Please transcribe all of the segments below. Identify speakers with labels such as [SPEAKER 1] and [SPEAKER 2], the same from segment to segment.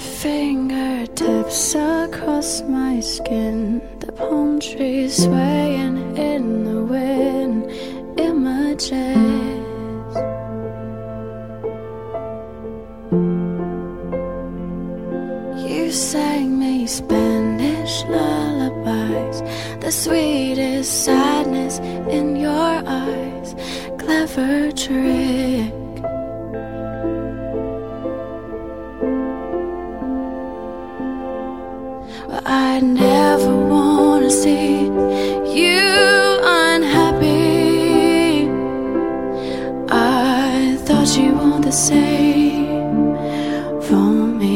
[SPEAKER 1] fingertips across my skin, the palm trees swaying in the wind. Images you sang me Spanish lullabies, the sweetest sadness in your eyes. Clever trick. But I never wanna see you unhappy. I thought you want the same for me.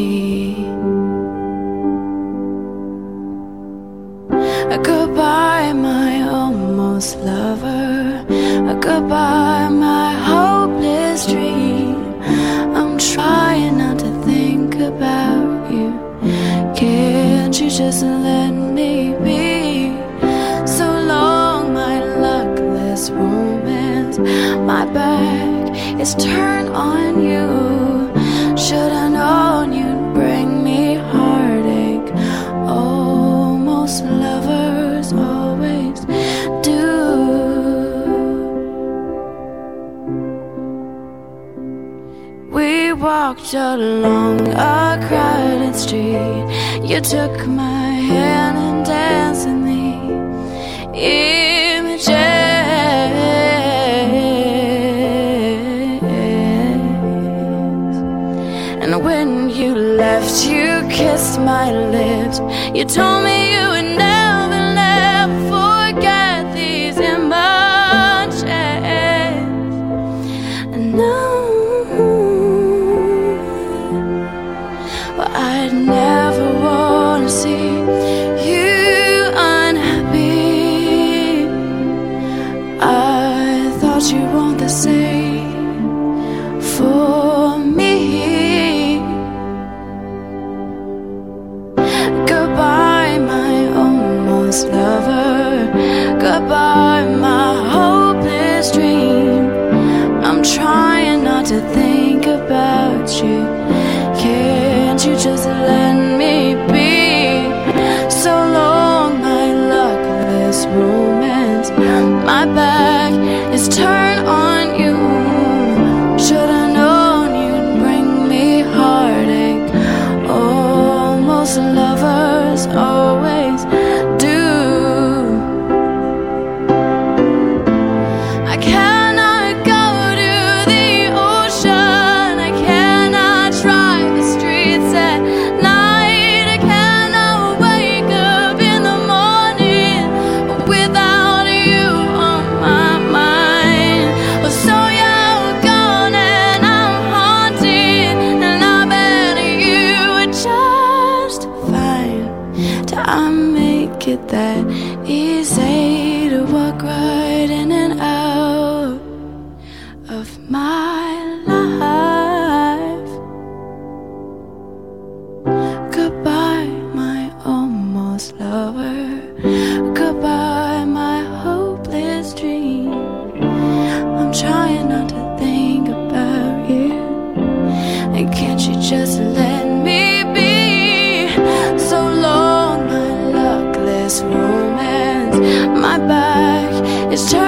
[SPEAKER 1] Goodbye, my almost lover. Goodbye, my hopeless dream. I'm trying not to think about you. Can't you just let me be? So long, my luckless romance. My back is turned on you. Should've known you'd bring me heartache. Almost lovers always do. We walked along a crowded street. You took my hand and danced in the images. And when you left, you kissed my lips. You told me you would never, never forget these images. And now, but I'd never wanna see you unhappy. I thought you want the same for me. Goodbye, my almost lover. Goodbye, my hopeless dream. I'm trying not to think about you. Can't you just let me be? So long, my luckless romance. My back is turned on you. Should've known you'd bring me heartache. Almost lovers always do. I cannot go to the ocean. I cannot drive the streets at night. I cannot wake up in the morning without you on my mind. So you're gone and I'm haunted, and I bet you would just fine. I make it that easy to walk right in and out of my life. Goodbye, my almost lover. Goodbye, my hopeless dream. I'm trying not to think about you. And can't you just let me be? So long, my luckless romance. My back is turned